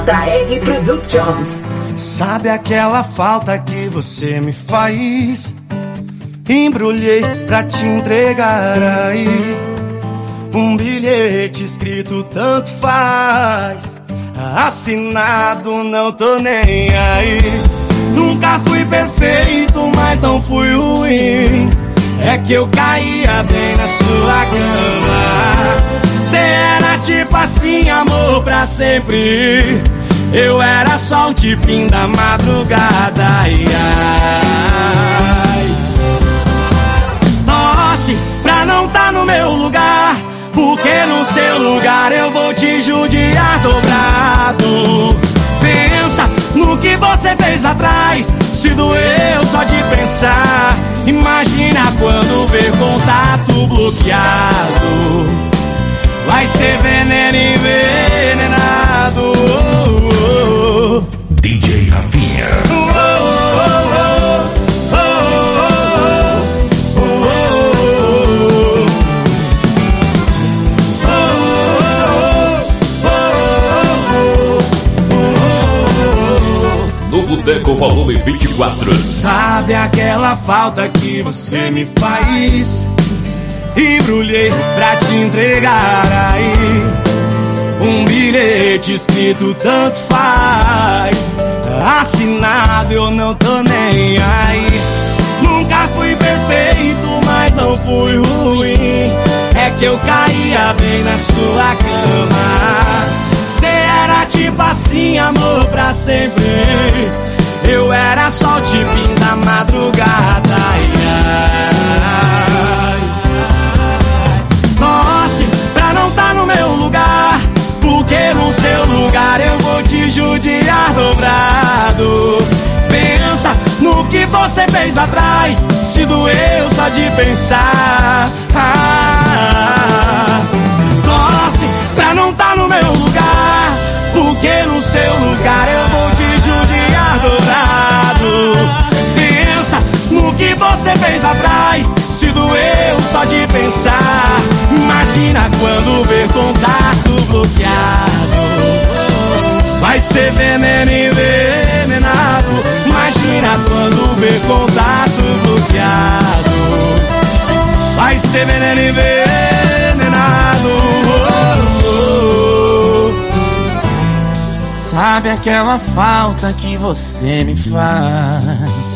JR Productions. Sabe aquela falta que você me faz? Embrulhei pra te entregar aí um bilhete escrito tanto faz, assinado não tô nem aí. Nunca fui perfeito, mas não fui ruim. É que eu caía bem na sua cama. Cê era tipo assim, amor pra sempre. Eu era só um tipinho da madrugada. Ai, ai. Torce pra não tá no meu lugar, porque no seu lugar eu vou te judiar dobrado. Pensa no que você fez lá atrás, se doeu só de pensar. Imagina quando ver contato bloqueado, vai ser veneno envenenado. DJ Rafinha. No Boteco Volume 24. Sabe aquela falta que você me faz? Embrulhei pra te entregar aí um bilhete escrito tanto faz, assinado eu não tô nem aí. Nunca fui perfeito, mas não fui ruim. É que eu caía bem na sua cama. Cê era tipo assim, amor pra sempre. Eu era só o tipinho da madrugada. Ai, ai. Torce pra não tá no meu lugar, porque no seu lugar eu vou te judiar dobrado. Pensa no que você fez lá atrás, se doeu só de pensar. Torce pra não tá no meu lugar, porque no seu lugar eu vou te judiar dobrado. Pensa no que você fez lá atrás, se doeu só de pensar. Imagina quando ver contato bloqueado, vai ser veneno envenenado. Imagina quando ver contato bloqueado, vai ser veneno envenenado. Sabe aquela falta que você me faz?